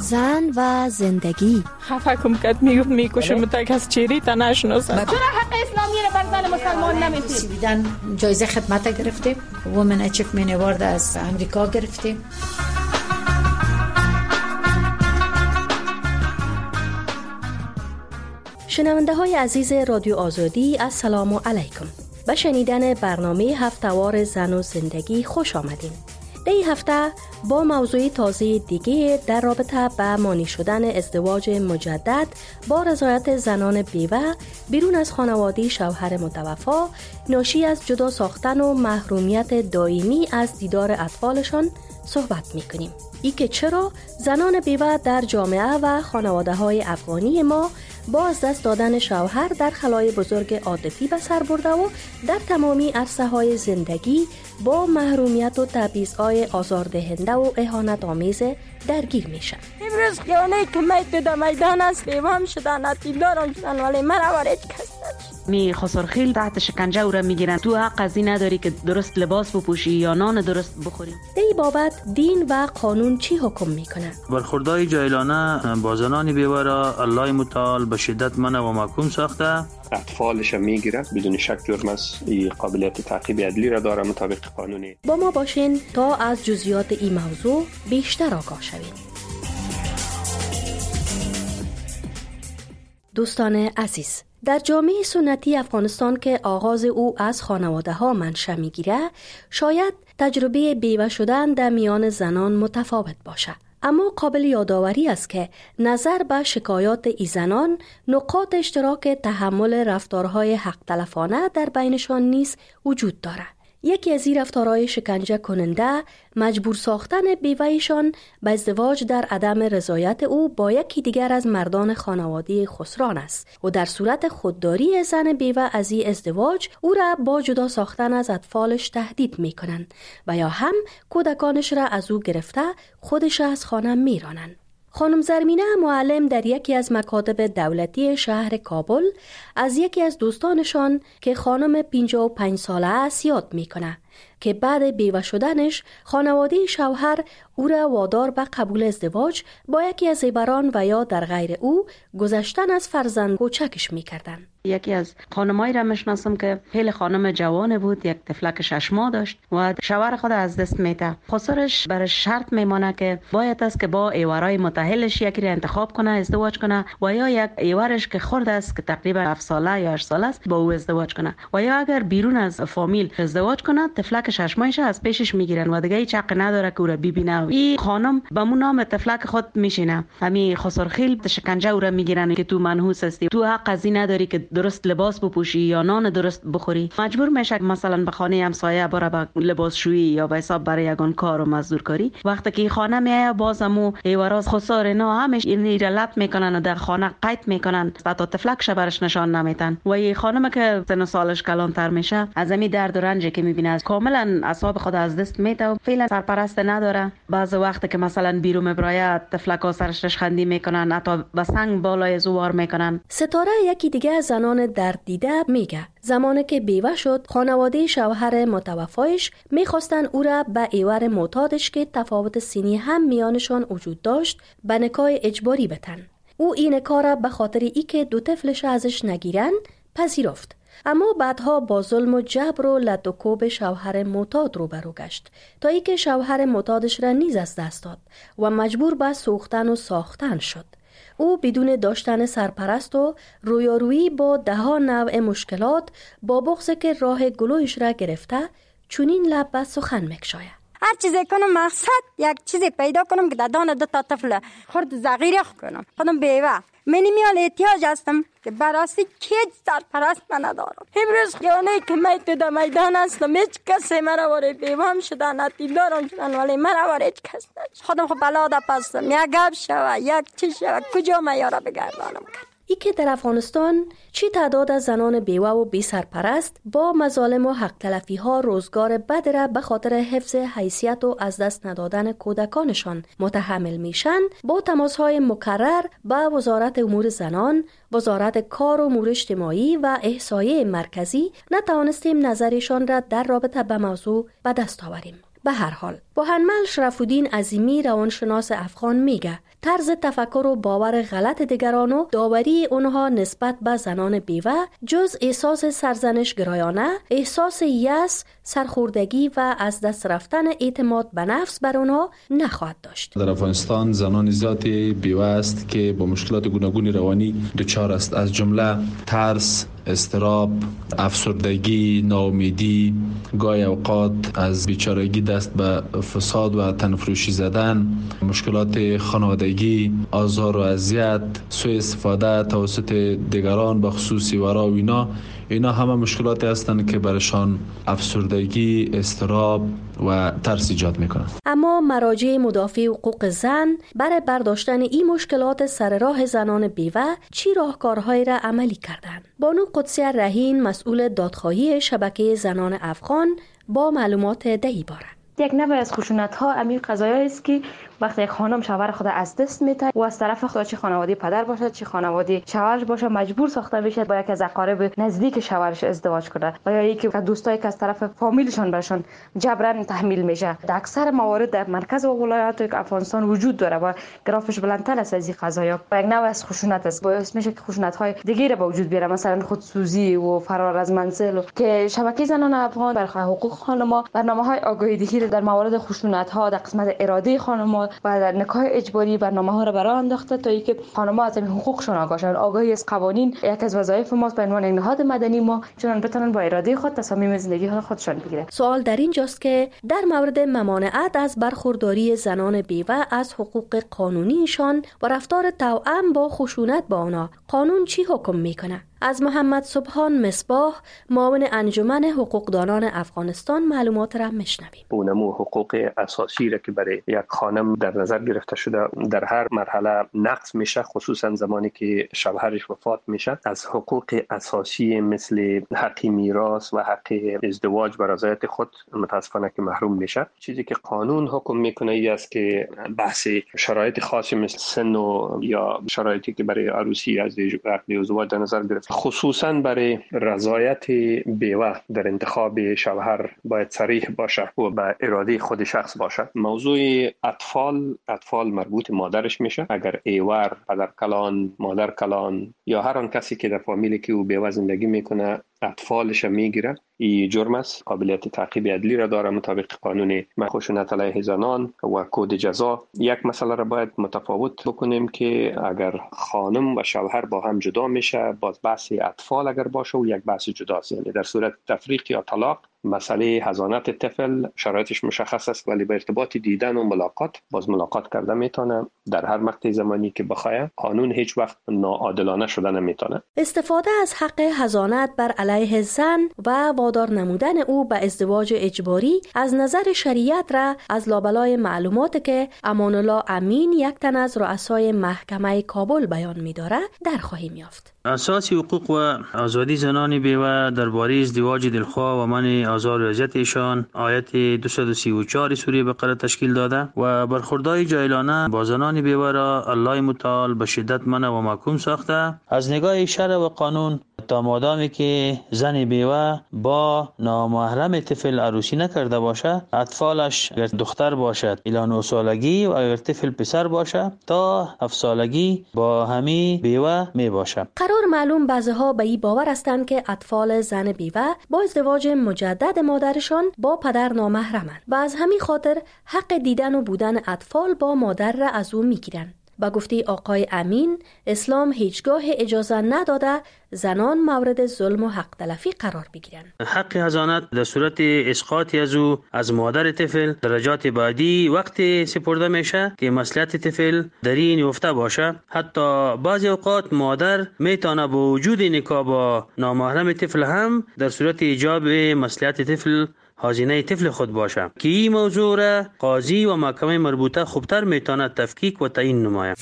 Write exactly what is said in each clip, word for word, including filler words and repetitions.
زن و زندگی. خفه کم کد میگفت میکشم تا کس چیری تا نشناسد. چرا حق اسلامی رو بر زن مسلمان نمیدید؟ سویدن جایزه خدمت گرفتیم، وومن اچیومنت اوارد از امریکا گرفتیم. شنونده های عزیز رادیو آزادی، السلام علیکم. به شنیدن برنامه هفته‌وار زن و زندگی خوش آمدین. در این هفته با موضوع تازه دیگه در رابطه به مانی شدن ازدواج مجدد با رضایت زنان بیوه بیرون از خانواده شوهر متوفا ناشی از جدا ساختن و محرومیت دائمی از دیدار اطفالشان صحبت میکنیم. ای که چرا زنان بیوه در جامعه و خانواده های افغانی ما با از دست دادن شوهر در خلای بزرگ عاطفی به سر برده و در تمامی عرصه های زندگی با محرومیت و تبعیض‌های آزاردهنده و اهانت آمیز درگیر میشن. امروز خیانه که میت در میدان است، بیوام شدن، اتیلدارم شدن، ولی من وارد کس نشد. می خسرخیل تحت شکنجه او را میگیرن. تو حق از این نداری که درست لباس بپوشی یا نان درست بخوری. در این بابت دین و قانون چی حکم میکنه؟ برخوردهای جاهلانه با زنان بیوه را الله متعال به شدت منع و محکوم ساخته. اطفالش میگیره، بدون شک جرم است. این قابلیت تعقیب عدلی را داره مطابق قانونی. با ما باشین تا از جزئیات این موضوع بیشتر آگاه شویم. دوستان عزیز، در جامعه سنتی افغانستان که آغاز او از خانواده ها منشأ میگیره، شاید تجربه بیوه شدن در میان زنان متفاوت باشه. اما قابل یادآوری است که نظر به شکایات ای زنان نقاط اشتراک تحمل رفتارهای حق تلفانه در بینشان نیز وجود دارد. یکی از این رفتارهای شکنجه کننده مجبور ساختن بیوه‌ایشان به ازدواج در عدم رضایت او با یکی دیگر از مردان خانواده خسران است و در صورت خودداری زن بیوه از این ازدواج او را با جدا ساختن از اطفالش تهدید می‌کنند و یا هم کودکانش را از او گرفته خودش از خانه می‌رانند. خانم زرمینه معلم در یکی از مکاتب دولتی شهر کابل از یکی از دوستانشان که خانم پنجاه و پنج ساله است یاد میکنه که بعد بیوه شدنش خانواده شوهر او را وادار به قبول ازدواج با یکی از زیبران و یا در غیر او گذشتن از فرزند کوچکش میکردن. یکی از خانمایی را میشناسم که خیلی خانم جوان بود، یک طفلک شش ماه داشت و شوهر خود از دست میده. خسرش برای شرط میمانه که باید است که با ایورای متأهلش یکی را انتخاب کنه، ازدواج کنه و یا یک ایورش که خرد است که تقریبا هفت ساله یا هشت ساله است با او ازدواج کنه و یا اگر بیرون از فامیل ازدواج کنه طفلک شش ماهش از پیشش میگیرن و دیگه هیچ حق نداره که او را ببینه. این خانم به مون نام طفلک خود میشینه. همین خسرخیل شکنجه او را میگیرن که تو منحوس هستی، تو حق از این نداری که درست لباس بپوشی یا نان درست بخوری. مجبور میشه مثلا به خانه همسایه بره به لباسشویی یا به حساب برای یگان کار و مزدورکاری. وقتی که خانه میایه بازمو ایوراز خسار نه همش این رلت میکنن و در خانه قید میکنن تا طفلکش برش نشان نمیتن و این خانم که سن سالش کلانتر میشه از همین درد و رنجی که میبینه از کاملا اعصاب خود از دست میده و فعلا سرپرست نداره. بعض وقت که مثلا بیرون مبرایه طفلکا سرش رشخندی میکنن، حتی به سنگ بالای زوار میکنن. ستاره یکی دیگه از زنان درد دیده میگه زمانی که بیوه شد خانواده شوهر متوفایش میخواستن او را به ایور معتادش که تفاوت سنی هم میانشان وجود داشت به نکاح اجباری بتن. او این کار را به خاطر ای که دو طفلش ازش نگیرن پذیرفت، اما بعدها با ظلم و جبر و لد و کوب شوهر معتاد روبرو گشت تا ای که شوهر معتادش را نیز از دست داد و مجبور به سوختن و ساختن شد. او بدون داشتن سرپرست و رویارویی با ده ها نوع مشکلات با بغض که راه گلویش را گرفته چونین لب به سخن میکشاید. هر چیزی کنم مقصد یک چیزی پیدا کنم که دادان دو تا طفل خرد زغیره کنم. خودم بیوه منی میال احتیاج هستم که براستی هیچ سرپرست من ندارم. امروز خیانه که میت در میدان هستم، هیچ کسی مرا وارد بیوام شدن، اتیلدارم شدن، ولی مرا وارد کس نشد. خودم خود بلا دا پستم، یک گپ شوه یک چی شوه کجا من یارا بگردانم کرد. ای که در افغانستان چی تعداد از زنان بیوه و بی سرپرست با مظالم و حق تلفی ها روزگار بد را به خاطر حفظ حیثیت و از دست ندادن کودکانشان متحمل میشن، با تماس های مکرر با وزارت امور زنان، وزارت کار و امور اجتماعی و احصایه مرکزی نتوانستیم نظرشان را در رابطه به موضوع به دست آوریم. به هر حال بوهنمل شرف‌الدین عظیمی روانشناس افغان میگه طرز تفکر و باور غلط دیگران و داوری اونها نسبت به زنان بیوه جز احساس سرزنش گرایانه، احساس یأس، سرخوردگی و از دست رفتن اعتماد به نفس بر اونها نخواهد داشت. در افغانستان زنان زیادی بیوه است که با مشکلات گوناگون روانی دچار است، از جمله ترس، اضطراب، افسردگی، ناامیدی، گاهی اوقات از بیچارگی دست به فساد و تنفروشی زدن، مشکلات خانوادگی، آزار و اذیت، سوء استفاده توسط دیگران به خصوص ورا و اینا اینا همه مشکلاتی هستند که برشان افسردگی، اضطراب و ترس ایجاد میکنند. اما مراجع مدافع حقوق زن برای برداشتن این مشکلات سر راه زنان بیوه چی راهکارهایی را عملی کردند؟ بانو قدسیه رهین مسئول دادخواهی شبکه زنان افغان با معلومات دهی باره. یک نوع از خشونت ها امی قضایی است که وقتی یک خانم شوهر خود از دست میده و از طرف خود چه خانواده پدر باشد چه خانواده شوهرش باشه مجبور ساخته بشه با یک از اقارب نزدیک شوهرش ازدواج کنه و یا یکی دوستایی که از طرف فامیلشون برشون جبران تحمیل میشه. در اکثر موارد در مرکز و ولایات افغانستان وجود داره و گرافش بلندتر است از این قضایا و یک نوع از خشونت است. باعث میشه که خشونت های دیگه را به وجود بیاره، مثلا خودسوزی و فرار از منزل و که شبکه زنان افغان برای حقوق خانم‌ها برنامه‌های آگاهی‌دهی در مورد خشونت ها در قسمت اراده خانم‌ها و در نکاح اجباری برنامه‌ها را برای انداخته تا اینکه خانم‌ها از این حقوقشون آگاه شوند. آگاهی از قوانین یک از وظایف ماست به عنوان یک نهاد مدنی ما، چون بتونن با اراده خود تصامیم زندگی خودشون بگیرن. سوال در اینجاست که در مورد ممانعت از برخورداری زنان بیوه از حقوق قانونیشان و رفتار توأم با خشونت با آنها قانون چی حکم میکنه؟ از محمد سبحان مصباح معاون انجمن حقوقدانان افغانستان معلومات را میشنویم. اونمو حقوق اساسی را که برای یک خانم در نظر گرفته شده در هر مرحله نقض میشه، خصوصا زمانی که شوهرش وفات میشه، از حقوق اساسی مثل حق میراث و حق ازدواج بر رضایت خود متاسفانه که محروم میشه. چیزی که قانون حکم میکنه ای است که بحث شرایط خاصی مثل سن و یا شرایطی که برای عروسی از عقد ازدواج در نظر گرفته، خصوصا برای رضایت بیوه در انتخاب شوهر باید صریح باشه و به اراده خود شخص باشه. موضوع اطفال اطفال مربوط مادرش میشه. اگر ایور، پدر کلان، مادر کلان یا هر آن کسی که در فامیلی که او بیوه زندگی میکنه اطفالش میگیره، این جرم است. قابلیت تعقیب عدلی را داره مطابق قانون خشونت علیه زنان و کد جزا. یک مسئله را باید متفاوت بکنیم که اگر خانم و شوهر با هم جدا میشه، باز بحث اطفال اگر باشه و یک بحث جداست. یعنی در صورت تفریق یا طلاق مسئله حضانت طفل شرایطش مشخص است، ولی به ارتباط دیدن و ملاقات باز ملاقات کرده میتونه در هر مقطع زمانی که بخواد. قانون هیچ وقت ناعادلانه شده نمیتونه. استفاده از حق حضانت بر علیه زن و وادار نمودن او به ازدواج اجباری از نظر شریعت را از لابلای معلوماتی که امان الله امین یک تن از رؤسای محکمه کابل بیان می‌داره در خواهیم یافت. اساس حقوق و آزادی زنان بیوه درباره ازدواج دلخواه و منع آزار و اذیت ایشان آیت دویست و سی و چهار سوره بقره تشکیل داده و برخوردهای جاهلانه با زنان بیوه را الله متعال به شدت منع و محکوم ساخته. از نگاه شرع و قانون تا مادامی که زن بیوه با نامحرم طفل عروسی نکرده باشه، اطفالش اگر دختر باشد الی نه سالگی و اگر طفل پسر باشه تا هفت سالگی با همی بیوه می باشه. قرار معلوم بعضی‌ها به این باور هستند که اطفال زن بیوه با ازدواج مجدد مادرشان با پدر نامحرمند و از همین خاطر حق دیدن و بودن اطفال با مادر را از او میگیرند. با گفته آقای امین، اسلام هیچگاه اجازه نداده زنان مورد ظلم و حق تلفی قرار بگیرند. حق حضانت در صورت اسقاطی از او از مادر طفل درجات بعدی وقتی سپرده میشه که مصلحت طفل در این افته باشه. حتی بعضی اوقات مادر میتونه با وجود نکاح با نامحرم طفل هم در صورت ایجاب مصلحت طفل هزینه طفل خود باشه که این موضوع را قاضی و محکمه مربوطه خوبتر میتونه تفکیک و تعیین نماید.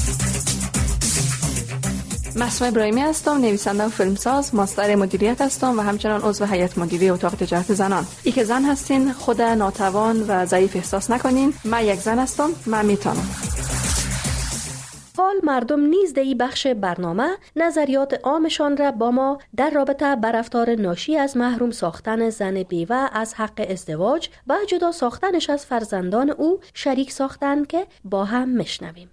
مسعود ابراهیمی هستم، نویسنده و فیلمساز، ماستر مدیریت هستم و همچنان عضو هیئت مدیره اتاق تجارت زنان. ای که زن هستین خود ناتوان و ضعیف احساس نکنین. من یک زن هستم، من میتونم. فعال مردم نیز در این بخش برنامه نظریات عامشان را با ما در رابطه با رفتار ناشی از محروم ساختن زن بیوه از حق ازدواج و جدا ساختنش از فرزندان او شریک ساختن که با هم میشنویم.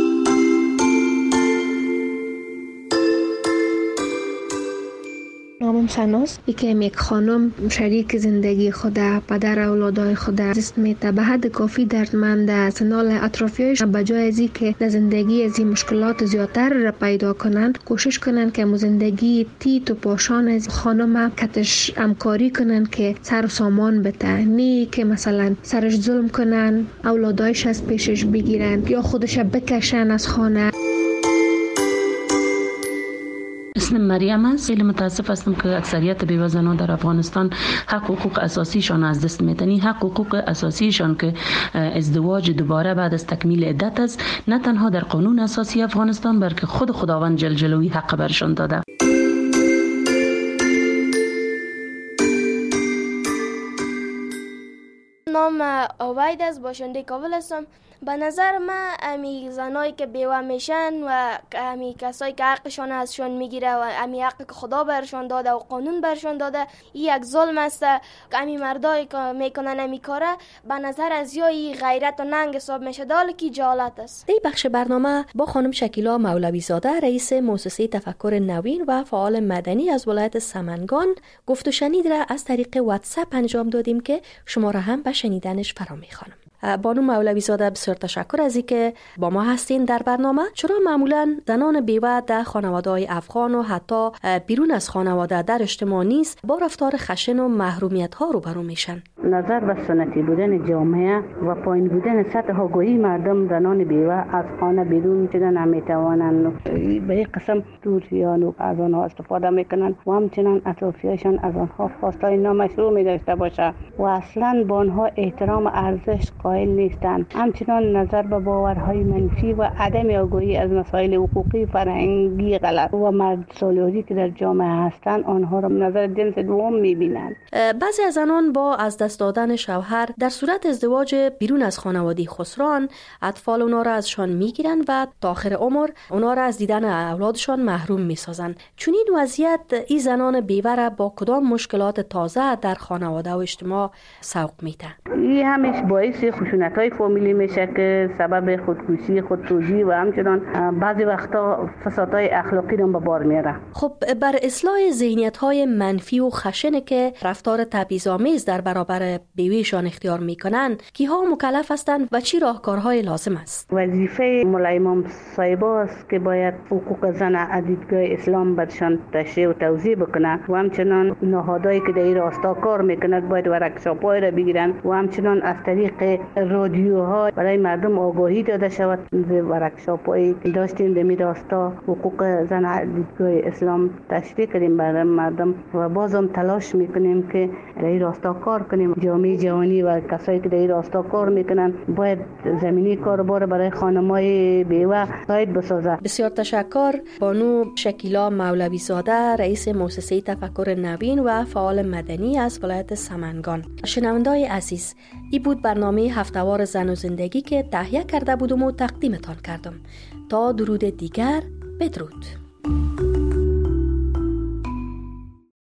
نامم سناس ای که یک خانم شریک زندگی خود، پدر اولادای خود دست میته به حد کافی دردمند سنال اطرافیایش، بجای از این که در زندگی از این مشکلات زیادتر را پیدا کنند کوشش کنند که مو زندگی تیت و پاشان از خانم کتش همکاری کنند که سر و سامان بته، نه که مثلا سرش ظلم کنن، اولادایش از پیشش بگیرن یا خودش بکشن از خانه. اسم مریم است. خیلی متاسف هستم که اکثریت بیوه زنان در افغانستان حق حقوق اساسیشان از دست میدن. حق حقوق اساسیشان که ازدواج دوباره بعد از تکمیل عدت است، نه تنها در قانون اساسی افغانستان بلکه خود خداوند جل جلاله حق برشان داده. نام عبید است، باشنده کابل هستم. به نظر من امی زنایی که بیوه میشن و امی کسایی که حقشان ازشان میگیره و امی حقی که خدا برشان داده و قانون برشان داده، این یک ظلم است که امی مردایی که میکنن امی کاره به نظر از یا ای غیرت و ننگ حساب میشه، دال کی جالت است. این بخش برنامه با خانم شکیلا مولوی زاده، رئیس مؤسسه تفکر نوین و فعال مدنی از ولایت سمنگان گفت و شنید را از طریق واتساپ انجام دادیم که شما را هم به شنیدنش فرا میخوانم. بانو مولوی زاده بسیار تشکر از اینکه با ما هستین در برنامه. چرا معمولا زنان بیوه در خانواده‌های افغان و حتی بیرون از خانواده در اجتماع نیست با رفتار خشن و محرومیت ها روبرو میشن؟ نظر به سنتی بودن جامعه و پایین بودن سطح آگاهی مردم، زنان بیوه از خانه بیرون شدن نمیتوانند. به یک قسم دوریان و از آنها استفاده میکنن و همچنان اطرافیانشان از آنها خواستای نامشروع میداشته باشه و اصلا با آنها احترام ارزش قائل نیستند. همچنان نظر به باورهای منفی و عدم آگاهی از مسائل حقوقی، فرهنگی غلط و مرد سالاری که در جامعه هستند آنها را نظر جنس دوم میبینند. بعضی از زنان با از دست دادن شوهر در صورت ازدواج بیرون از خانواده خسران اطفال اونا را ازشان میگیرن و تا آخر عمر اونا را از دیدن اولادشان محروم میسازن. چون این وضعیت این زنان بیوه را با کدام مشکلات تازه در خانواده و اجتماع سوق میده؟ این همش باعث خشونت‌های فامیلی میشه که سبب خودکشی، خودسوزی و همچنان بعضی وقتا فسادهای اخلاقی رو به بار میاره. خب بر اصلاح ذهنیت‌های منفی و خشنه که رفتار تبعیض‌آمیز در برابر بیویشان اختیار میکنن، کیها مکلف هستند و چی راهکارهای لازم است؟ وظیفه مولای امام صاحبا است که باید حقوق زن از دیدگاه اسلام برشان تشریح و توضیح بکنه و همچنان نهادهایی که در این راستا کار میکنند باید ورکشاپ‌های را بگیرن و همچنان از طریق رادیوها برای مردم آگاهی داده شود. ورکشاپ‌هایی که داشتیم در این راستا حقوق زن از دیدگاه اسلام تشریح کردیم برای مردم و بازم تلاش میکنیم که در این راستا کار کنیم. جامعه جهانی و کسایی که در این راستا کار میکنن باید زمینی کاربار برای خانم‌های بیوه ساید بسازد. بسیار تشکر. بانو شکیلا مولوی زاده، رئیس مؤسسه تفکر نوین و فعال مدنی از ولایت سمنگان. شنونده‌های عزیز، این بود برنامه هفته‌وار زن و زندگی که تهیه کرده بودم و تقدیمتان کردم. تا درود دیگر، بدرود.